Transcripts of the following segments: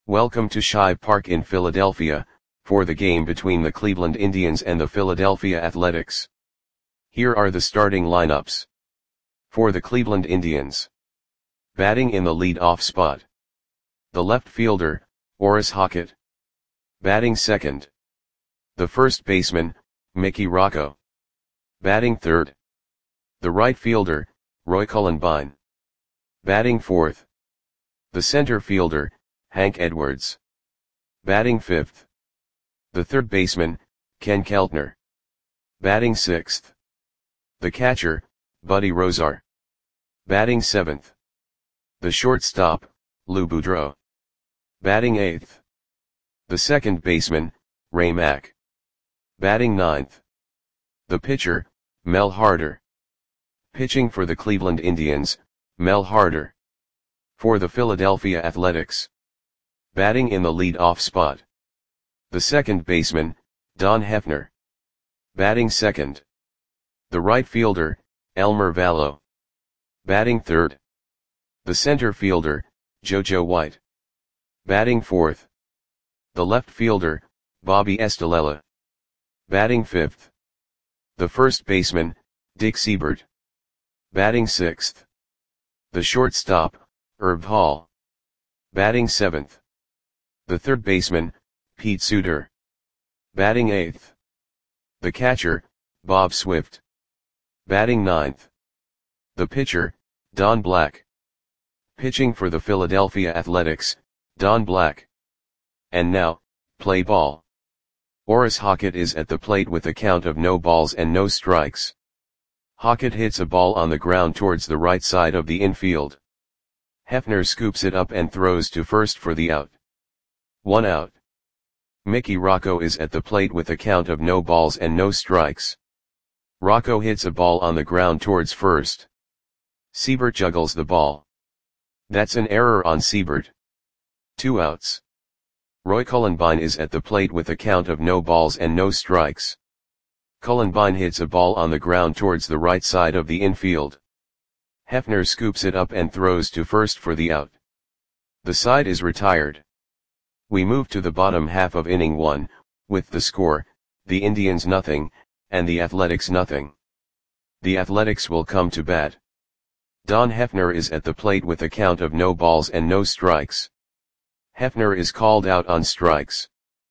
Welcome to Shive Park in Philadelphia, for the game between the Cleveland Indians and the Philadelphia Athletics. Here are the starting lineups. For the Cleveland Indians. Batting in the lead-off spot. The left fielder, Orris Hockett. Batting second. The first baseman, Mickey Rocco. Batting third. The right fielder, Roy Cullenbine. Batting fourth. The center fielder, Hank Edwards. Batting fifth. The third baseman, Ken Keltner. Batting sixth. The catcher, Buddy Rozar. Batting seventh. The shortstop, Lou Boudreau. Batting eighth. The second baseman, Ray Mack. Batting ninth. The pitcher, Mel Harder. Pitching for the Cleveland Indians, Mel Harder. For the Philadelphia Athletics. Batting in the lead-off spot. The second baseman, Don Hefner. Batting second. The right fielder, Elmer Vallow. Batting third. The center fielder, JoJo White. Batting fourth. The left fielder, Bobby Estalella. Batting fifth. The first baseman, Dick Siebert. Batting sixth. The shortstop, Herb Hall. Batting seventh. The third baseman, Pete Suter. Batting eighth. The catcher, Bob Swift. Batting ninth. The pitcher, Don Black. Pitching for the Philadelphia Athletics, Don Black. And now, play ball. Orris Hockett is at the plate with a count of no balls and no strikes. Hockett hits a ball on the ground towards the right side of the infield. Hefner scoops it up and throws to first for the out. 1 out. Mickey Rocco is at the plate with a count of no balls and no strikes. Rocco hits a ball on the ground towards first. Siebert juggles the ball. That's an error on Siebert. 2 outs. Roy Cullenbine is at the plate with a count of no balls and no strikes. Cullenbine hits a ball on the ground towards the right side of the infield. Hefner scoops it up and throws to first for the out. The side is retired. We move to the bottom half of inning 1, with the score, the Indians nothing, and the Athletics nothing. The Athletics will come to bat. Don Hefner is at the plate with a count of no balls and no strikes. Hefner is called out on strikes.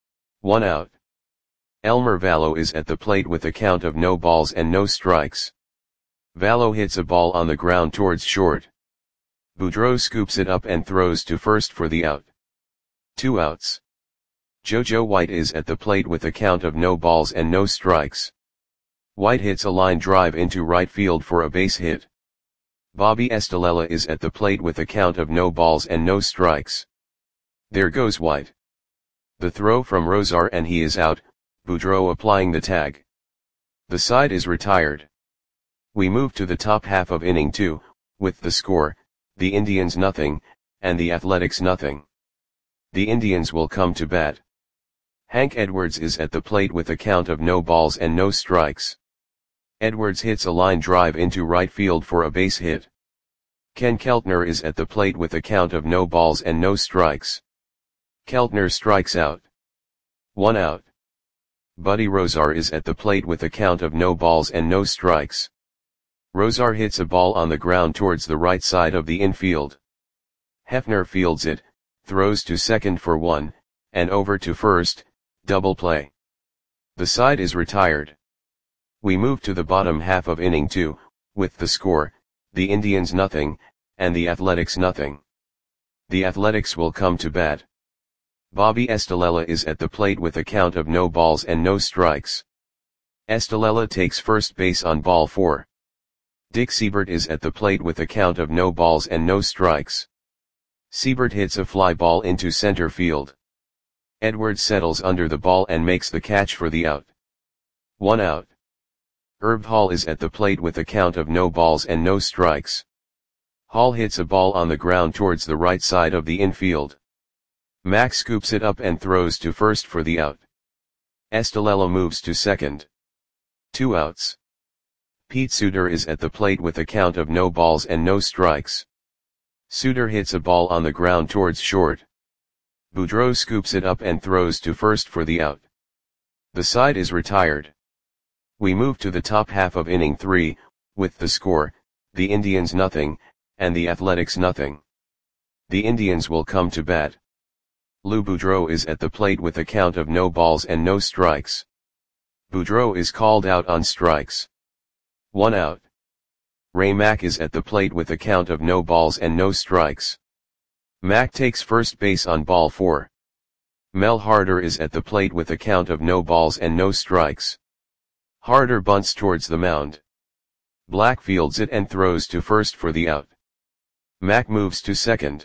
1 out. Elmer Vallow is at the plate with a count of no balls and no strikes. Vallow hits a ball on the ground towards short. Boudreau scoops it up and throws to first for the out. 2 outs. JoJo White is at the plate with a count of no balls and no strikes. White hits a line drive into right field for a base hit. Bobby Estalella is at the plate with a count of no balls and no strikes. There goes White. The throw from Rozar and he is out, Boudreau applying the tag. The side is retired. We move to the top half of inning 2, with the score, the Indians nothing, and the Athletics nothing. The Indians will come to bat. Hank Edwards is at the plate with a count of no balls and no strikes. Edwards hits a line drive into right field for a base hit. Ken Keltner is at the plate with a count of no balls and no strikes. Keltner strikes out. 1 out. Buddy Rozar is at the plate with a count of no balls and no strikes. Rozar hits a ball on the ground towards the right side of the infield. Hefner fields it, throws to second for 1, and over to first, double play. The side is retired. We move to the bottom half of inning 2, with the score, the Indians nothing, and the Athletics nothing. The Athletics will come to bat. Bobby Estalella is at the plate with a count of no balls and no strikes. Estalella takes first base on ball 4. Dick Siebert is at the plate with a count of no balls and no strikes. Siebert hits a fly ball into center field. Edwards settles under the ball and makes the catch for the out. 1 out. Herb Hall is at the plate with a count of no balls and no strikes. Hall hits a ball on the ground towards the right side of the infield. Mack scoops it up and throws to first for the out. Estalella moves to second. 2 outs. Pete Suter is at the plate with a count of no balls and no strikes. Suter hits a ball on the ground towards short. Boudreau scoops it up and throws to first for the out. The side is retired. We move to the top half of inning 3, with the score, the Indians nothing, and the Athletics nothing. The Indians will come to bat. Lou Boudreau is at the plate with a count of no balls and no strikes. Boudreau is called out on strikes. 1 out. Ray Mack is at the plate with a count of no balls and no strikes. Mack takes first base on ball 4. Mel Harder is at the plate with a count of no balls and no strikes. Harder bunts towards the mound. Black fields it and throws to first for the out. Mack moves to second.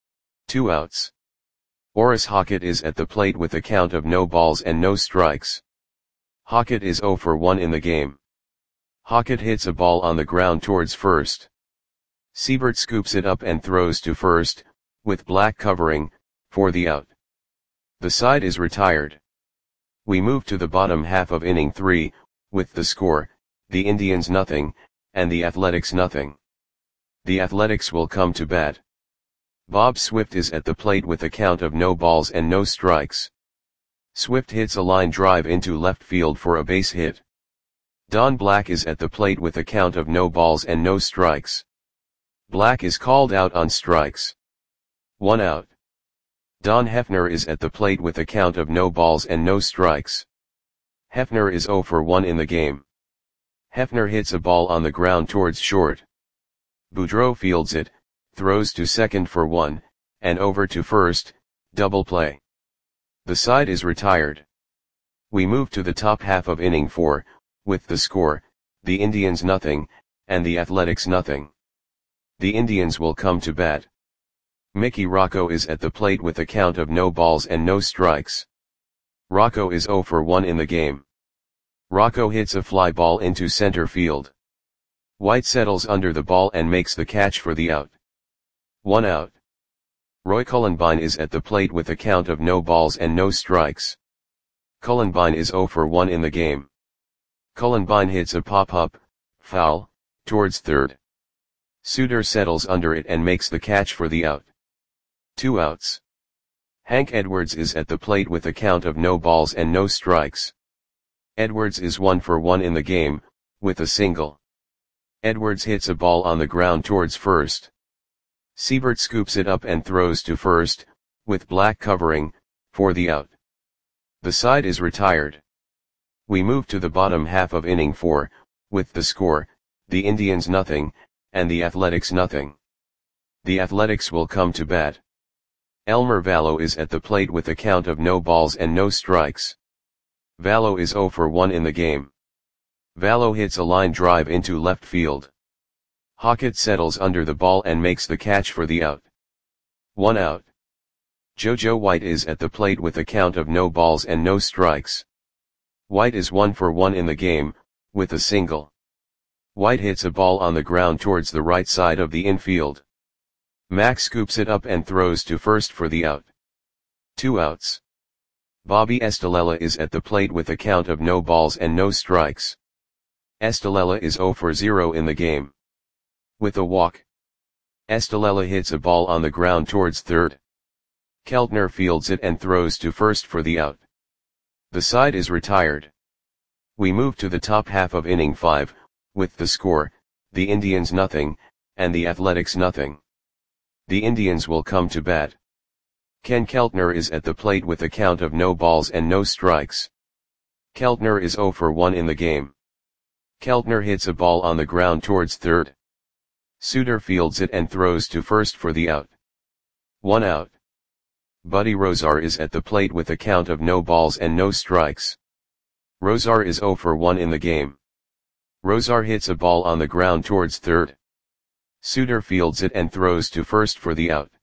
2 outs. Orris Hockett is at the plate with a count of no balls and no strikes. Hockett is 0 for 1 in the game. Hockett hits a ball on the ground towards first. Siebert scoops it up and throws to first, with Black covering, for the out. The side is retired. We move to the bottom half of inning 3, with the score, the Indians nothing, and the Athletics nothing. The Athletics will come to bat. Bob Swift is at the plate with a count of no balls and no strikes. Swift hits a line drive into left field for a base hit. Don Black is at the plate with a count of no balls and no strikes. Black is called out on strikes. 1 out. Don Hefner is at the plate with a count of no balls and no strikes. Hefner is 0 for 1 in the game. Hefner hits a ball on the ground towards short. Boudreau fields it, throws to second for 1, and over to first, double play. The side is retired. We move to the top half of inning 4, with the score, the Indians nothing, and the Athletics nothing. The Indians will come to bat. Mickey Rocco is at the plate with a count of no balls and no strikes. Rocco is 0 for 1 in the game. Rocco hits a fly ball into center field. White settles under the ball and makes the catch for the out. 1 out. Roy Cullenbine is at the plate with a count of no balls and no strikes. Cullenbine is 0 for 1 in the game. Cullenbine hits a pop-up, foul, towards third. Suter settles under it and makes the catch for the out. 2 outs. Hank Edwards is at the plate with a count of no balls and no strikes. Edwards is 1 for 1 in the game, with a single. Edwards hits a ball on the ground towards first. Siebert scoops it up and throws to first, with Black covering, for the out. The side is retired. We move to the bottom half of inning 4, with the score, the Indians nothing, and the Athletics nothing. The Athletics will come to bat. Elmer Vallow is at the plate with a count of no balls and no strikes. Vallow is 0 for 1 in the game. Vallow hits a line drive into left field. Hockett settles under the ball and makes the catch for the out. 1 out. JoJo White is at the plate with a count of no balls and no strikes. White is 1 for 1 in the game, with a single. White hits a ball on the ground towards the right side of the infield. Mack scoops it up and throws to first for the out. 2 outs. Bobby Estalella is at the plate with a count of no balls and no strikes. Estalella is 0 for 0 in the game. With a walk. Estalella hits a ball on the ground towards third. Keltner fields it and throws to first for the out. The side is retired. We move to the top half of inning 5, with the score, the Indians nothing, and the Athletics nothing. The Indians will come to bat. Ken Keltner is at the plate with a count of no balls and no strikes. Keltner is 0 for 1 in the game. Keltner hits a ball on the ground towards third. Suter fields it and throws to first for the out. 1 out. Buddy Rozar is at the plate with a count of no balls and no strikes. Rozar is 0 for 1 in the game. Rozar hits a ball on the ground towards third. Suter fields it and throws to first for the out.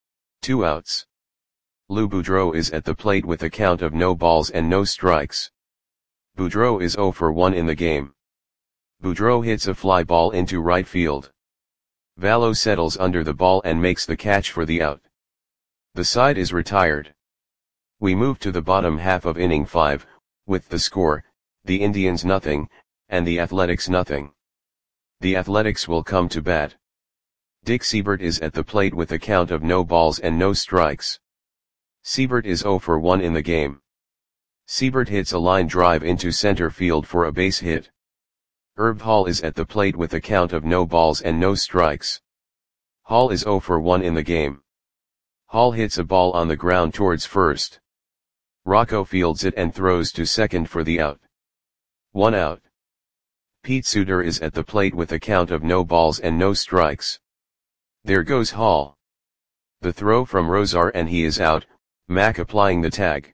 2 outs. Lou Boudreau is at the plate with a count of no balls and no strikes. Boudreau is 0 for 1 in the game. Boudreau hits a fly ball into right field. Vallow settles under the ball and makes the catch for the out. The side is retired. We move to the bottom half of inning 5, with the score, the Indians nothing, and the Athletics nothing. The Athletics will come to bat. Dick Siebert is at the plate with a count of no balls and no strikes. Siebert is 0 for 1 in the game. Siebert hits a line drive into center field for a base hit. Herb Hall is at the plate with a count of no balls and no strikes. Hall is 0 for 1 in the game. Hall hits a ball on the ground towards first. Rocco fields it and throws to second for the out. 1 out. Pete Suter is at the plate with a count of no balls and no strikes. There goes Hall. The throw from Rosar and he is out, Mack applying the tag.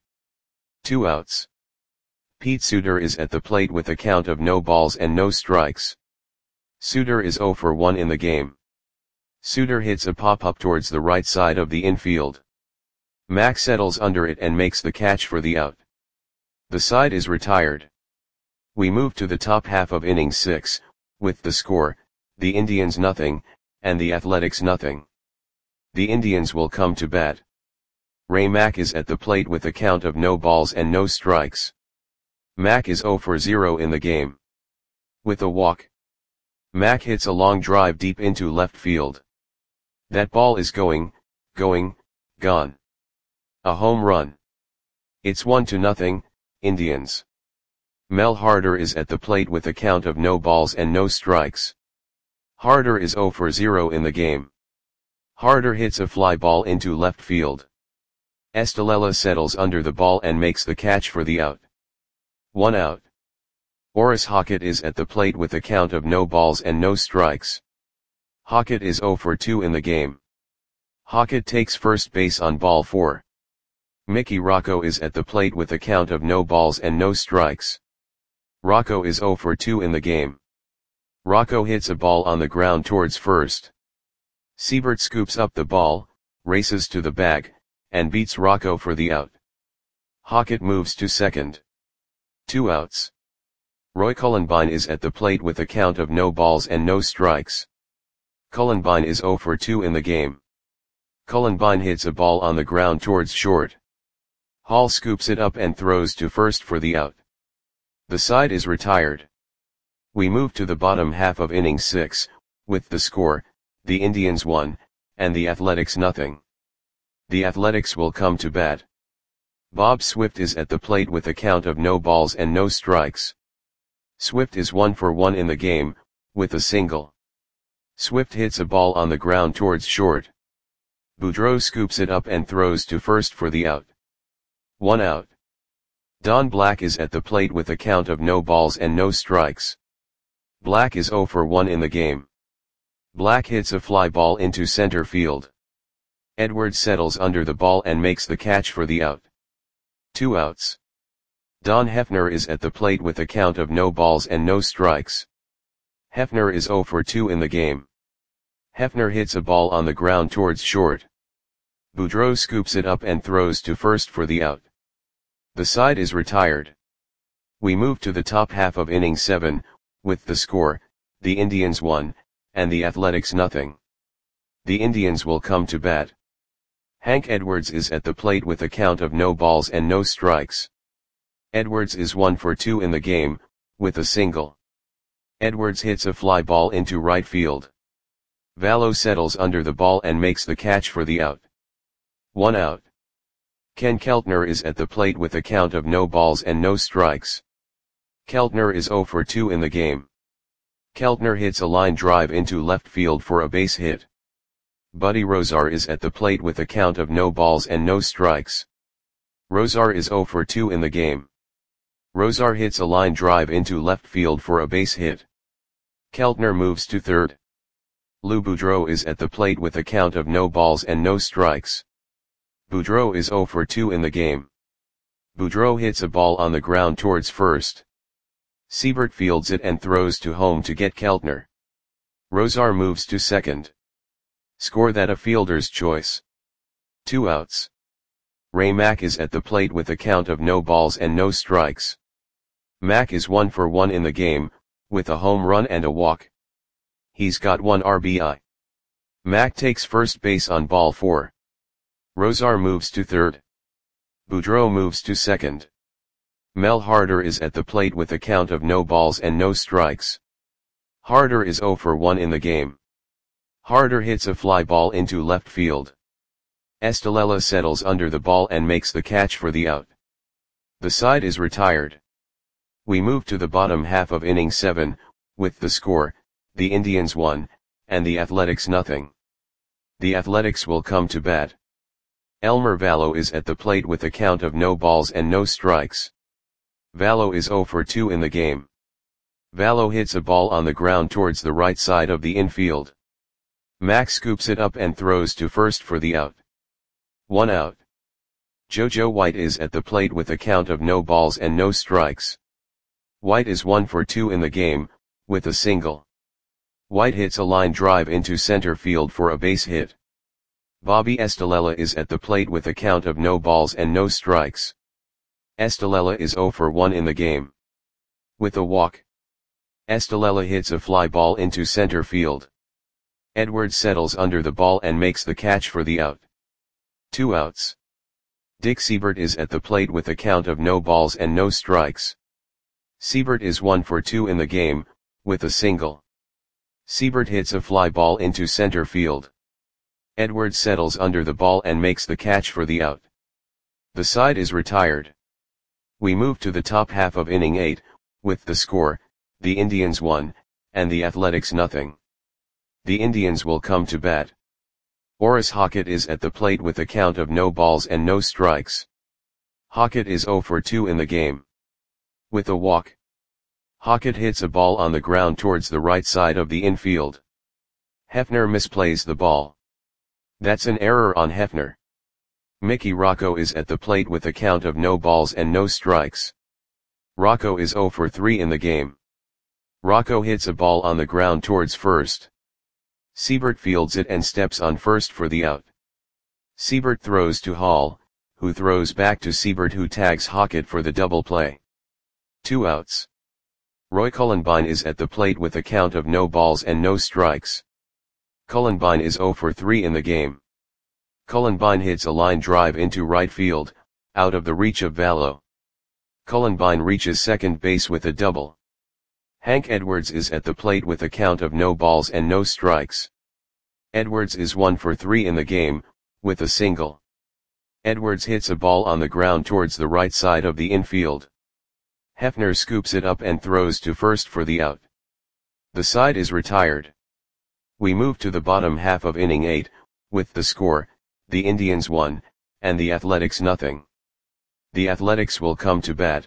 2 outs. Pete Suter is at the plate with a count of no balls and no strikes. Suter is 0 for 1 in the game. Suter hits a pop-up towards the right side of the infield. Mack settles under it and makes the catch for the out. The side is retired. We move to the top half of inning 6, with the score, the Indians nothing, and the Athletics nothing. The Indians will come to bat. Ray Mack is at the plate with a count of no balls and no strikes. Mack is 0 for 0 in the game. With a walk. Mack hits a long drive deep into left field. That ball is going, gone. A home run. It's 1-0, Indians. Mel Harder is at the plate with a count of no balls and no strikes. Harder is 0 for 0 in the game. Harder hits a fly ball into left field. Estalella settles under the ball and makes the catch for the out. 1 out. Horace Hockett is at the plate with a count of no balls and no strikes. Hockett is 0 for 2 in the game. Hockett takes first base on ball 4. Mickey Rocco is at the plate with a count of no balls and no strikes. Rocco is 0 for 2 in the game. Rocco hits a ball on the ground towards first. Siebert scoops up the ball, races to the bag, and beats Rocco for the out. Hockett moves to second. 2 outs. Roy Cullenbine is at the plate with a count of no balls and no strikes. Cullenbine is 0 for 2 in the game. Cullenbine hits a ball on the ground towards short. Hall scoops it up and throws to first for the out. The side is retired. We move to the bottom half of inning 6, with the score, the Indians 1, and the Athletics nothing. The Athletics will come to bat. Bob Swift is at the plate with a count of no balls and no strikes. Swift is 1 for 1 in the game, with a single. Swift hits a ball on the ground towards short. Boudreau scoops it up and throws to first for the out. 1 out. Don Black is at the plate with a count of no balls and no strikes. Black is 0 for 1 in the game. Black hits a fly ball into center field. Edwards settles under the ball and makes the catch for the out. 2 outs. Don Hefner is at the plate with a count of no balls and no strikes. Hefner is 0 for 2 in the game. Hefner hits a ball on the ground towards short. Boudreau scoops it up and throws to first for the out. The side is retired. We move to the top half of inning 7, with the score, the Indians 1, and the Athletics nothing. The Indians will come to bat. Hank Edwards is at the plate with a count of no balls and no strikes. Edwards is 1 for 2 in the game, with a single. Edwards hits a fly ball into right field. Vallo settles under the ball and makes the catch for the out. 1 out. Ken Keltner is at the plate with a count of no balls and no strikes. Keltner is 0 for 2 in the game. Keltner hits a line drive into left field for a base hit. Buddy Rosar is at the plate with a count of no balls and no strikes. Rosar is 0 for 2 in the game. Rosar hits a line drive into left field for a base hit. Keltner moves to third. Lou Boudreau is at the plate with a count of no balls and no strikes. Boudreau is 0 for 2 in the game. Boudreau hits a ball on the ground towards first. Siebert fields it and throws to home to get Keltner. Rosar moves to second. Score that a fielder's choice. 2 outs. Ray Mack is at the plate with a count of no balls and no strikes. Mack is 1 for 1 in the game, with a home run and a walk. He's got 1 RBI. Mack takes first base on ball 4. Rosar moves to third. Boudreau moves to second. Mel Harder is at the plate with a count of no balls and no strikes. Harder is 0 for 1 in the game. Harder hits a fly ball into left field. Estrella settles under the ball and makes the catch for the out. The side is retired. We move to the bottom half of inning 7, with the score, the Indians 1, and the Athletics nothing. The Athletics will come to bat. Elmer Valo is at the plate with a count of no balls and no strikes. Valo is 0 for 2 in the game. Valo hits a ball on the ground towards the right side of the infield. Max scoops it up and throws to first for the out. 1 out. Jojo White is at the plate with a count of no balls and no strikes. White is 1 for 2 in the game, with a single. White hits a line drive into center field for a base hit. Bobby Estrella is at the plate with a count of no balls and no strikes. Estrella is 0 for 1 in the game. With a walk. Estrella hits a fly ball into center field. Edwards settles under the ball and makes the catch for the out. 2 outs. Dick Siebert is at the plate with a count of no balls and no strikes. Siebert is 1 for 2 in the game, with a single. Siebert hits a fly ball into center field. Edwards settles under the ball and makes the catch for the out. The side is retired. We move to the top half of inning 8, with the score, the Indians 1, and the Athletics nothing. The Indians will come to bat. Orris Hockett is at the plate with a count of no balls and no strikes. Hockett is 0 for 2 in the game. With a walk. Hockett hits a ball on the ground towards the right side of the infield. Hefner misplays the ball. That's an error on Hefner. Mickey Rocco is at the plate with a count of no balls and no strikes. Rocco is 0 for 3 in the game. Rocco hits a ball on the ground towards first. Siebert fields it and steps on first for the out. Siebert throws to Hall, who throws back to Siebert, who tags Hockett for the double play. 2 outs. Roy Cullenbine is at the plate with a count of no balls and no strikes. Cullenbine is 0 for 3 in the game. Cullenbine hits a line drive into right field, out of the reach of Valo. Cullenbine reaches second base with a double. Hank Edwards is at the plate with a count of no balls and no strikes. Edwards is 1 for 3 in the game, with a single. Edwards hits a ball on the ground towards the right side of the infield. Hefner scoops it up and throws to first for the out. The side is retired. We move to the bottom half of inning 8, with the score, the Indians 1, and the Athletics nothing. The Athletics will come to bat.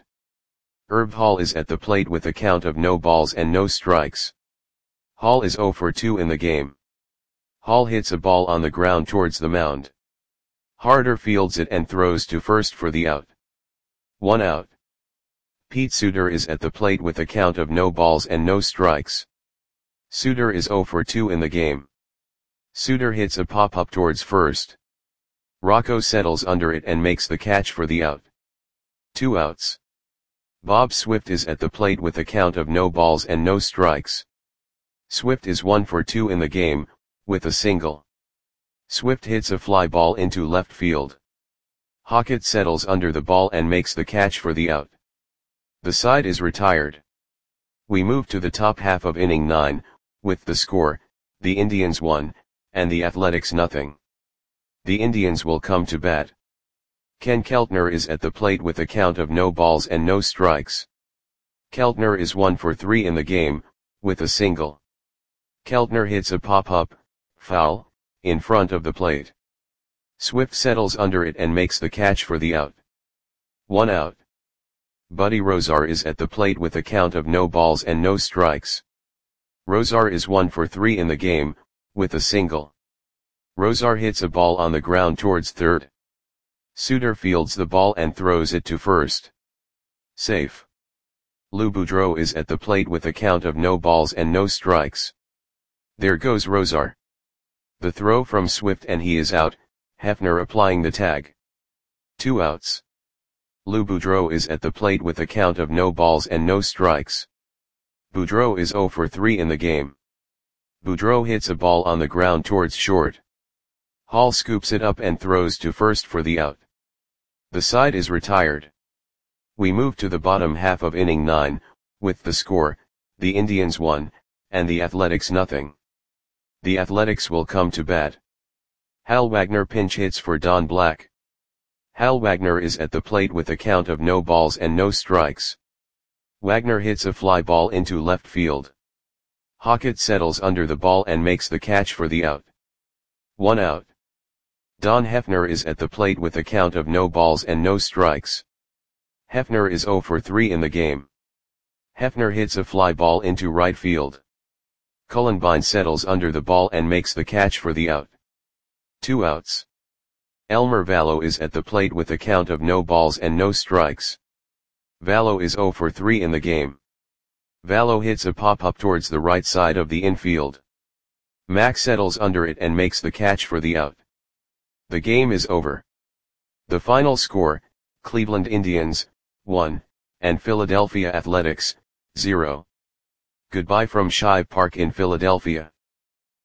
Herb Hall is at the plate with a count of no balls and no strikes. Hall is 0 for 2 in the game. Hall hits a ball on the ground towards the mound. Harder fields it and throws to first for the out. 1 out. Pete Suter is at the plate with a count of no balls and no strikes. Suter is 0 for 2 in the game. Suter hits a pop-up towards first. Rocco settles under it and makes the catch for the out. 2 outs. Bob Swift is at the plate with a count of no balls and no strikes. Swift is 1 for 2 in the game, with a single. Swift hits a fly ball into left field. Hockett settles under the ball and makes the catch for the out. The side is retired. We move to the top half of inning 9, with the score, the Indians 1, and the Athletics nothing. The Indians will come to bat. Ken Keltner is at the plate with a count of no balls and no strikes. Keltner is 1 for 3 in the game, with a single. Keltner hits a pop-up, foul, in front of the plate. Swift settles under it and makes the catch for the out. 1 out. Buddy Rozar is at the plate with a count of no balls and no strikes. Rozar is 1 for 3 in the game, with a single. Rozar hits a ball on the ground towards third. Suter fields the ball and throws it to first. Safe. Lou Boudreau is at the plate with a count of no balls and no strikes. There goes Rozar. The throw from Swift and he is out, Hefner applying the tag. 2 outs. Lou Boudreau is at the plate with a count of no balls and no strikes. Boudreau is 0 for 3 in the game. Boudreau hits a ball on the ground towards short. Hall scoops it up and throws to first for the out. The side is retired. We move to the bottom half of inning 9, with the score, the Indians 1, and the Athletics nothing. The Athletics will come to bat. Hal Wagner pinch hits for Don Black. Hal Wagner is at the plate with a count of no balls and no strikes. Wagner hits a fly ball into left field. Hockett settles under the ball and makes the catch for the out. 1 out. Don Hefner is at the plate with a count of no balls and no strikes. Hefner is 0 for 3 in the game. Hefner hits a fly ball into right field. Cullenbine settles under the ball and makes the catch for the out. 2 outs. Elmer Vallow is at the plate with a count of no balls and no strikes. Vallow is 0 for 3 in the game. Vallow hits a pop-up towards the right side of the infield. Mack settles under it and makes the catch for the out. The game is over. The final score, Cleveland Indians, 1, and Philadelphia Athletics, 0. Goodbye from Shibe Park in Philadelphia.